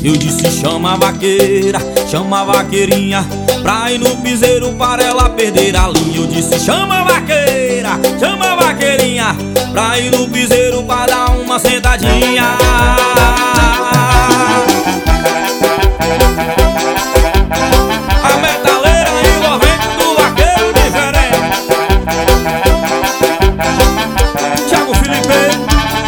Eu disse chama a vaqueira, chama a vaqueirinha, pra ir no piseiro para ela perder a linha. Eu disse chama a vaqueira, chama a vaqueirinha, pra ir no piseiro para dar uma sentadinha. A metaleira envolvente do vaqueiro diferente. Thiago Felipe.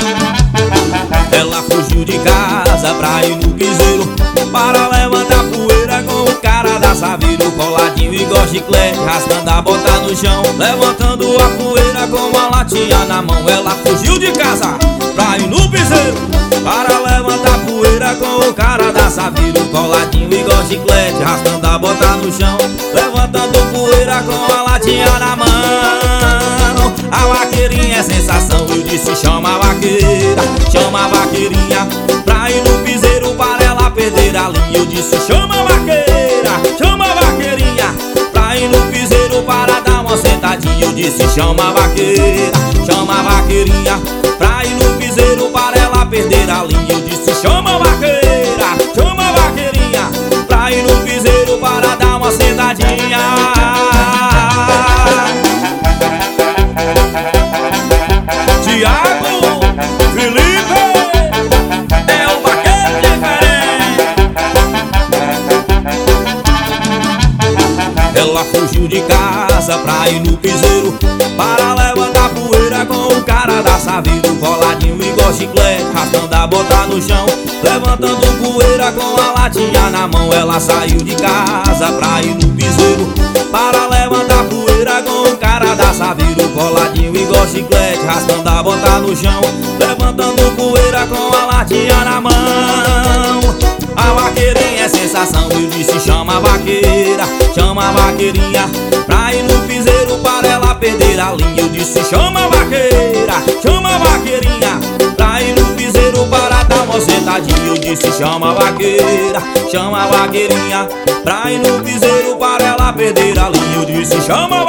Ela fugiu de casa pra ir no piseiro para levantar poeira com o cara da Saveiro, coladinho igual chiclete, rasgando a bota no chão, levantando a poeira com uma latinha na mão. Ela fugiu de casa pra ir no piseiro para levantar poeira com o cara da Saveiro, coladinho igual chiclete, rasgando a bota no chão, levantando poeira com a latinha na mão. A vaqueirinha é sensação, eu disse chama a vaqueira, chama a vaqueirinha, pra ir no piseiro para ela perder a linha. Eu disse chama a vaqueira, chama a vaqueirinha, pra ir no piseiro para dar uma sentadinha. Eu disse chama a vaqueira, chama a vaqueirinha, pra ir no piseiro para ela perder a linha. Eu disse chama a vaqueira, chama a vaqueirinha, pra ir no piseiro para dar uma sentadinha. Thiago Felipe é o vaqueiro diferente. Ela fugiu de casa pra ir no piseiro para levantar poeira com o cara da Saveiro, coladinho igual chiclete, rasgando a bota no chão, levantando poeira com a latinha na mão. Ela saiu de casa pra ir no piseiro para levantar poeira com o cara da Saveiro, coladinho igual chiclete, rasgando a bota no chão, levantando poeira com a latinha na mão. A vaqueirinha é sensação, eu disse chama a vaqueira, chama a vaqueirinha, pra ir no piseiro para ela perder a linha. Eu disse chama a vaqueira, chama a vaqueirinha, pra ir no piseiro para dar uma sentadinha. Eu disse chama a vaqueira, chama a vaqueirinha, pra ir no piseiro para ela perder a linha. Eu disse chama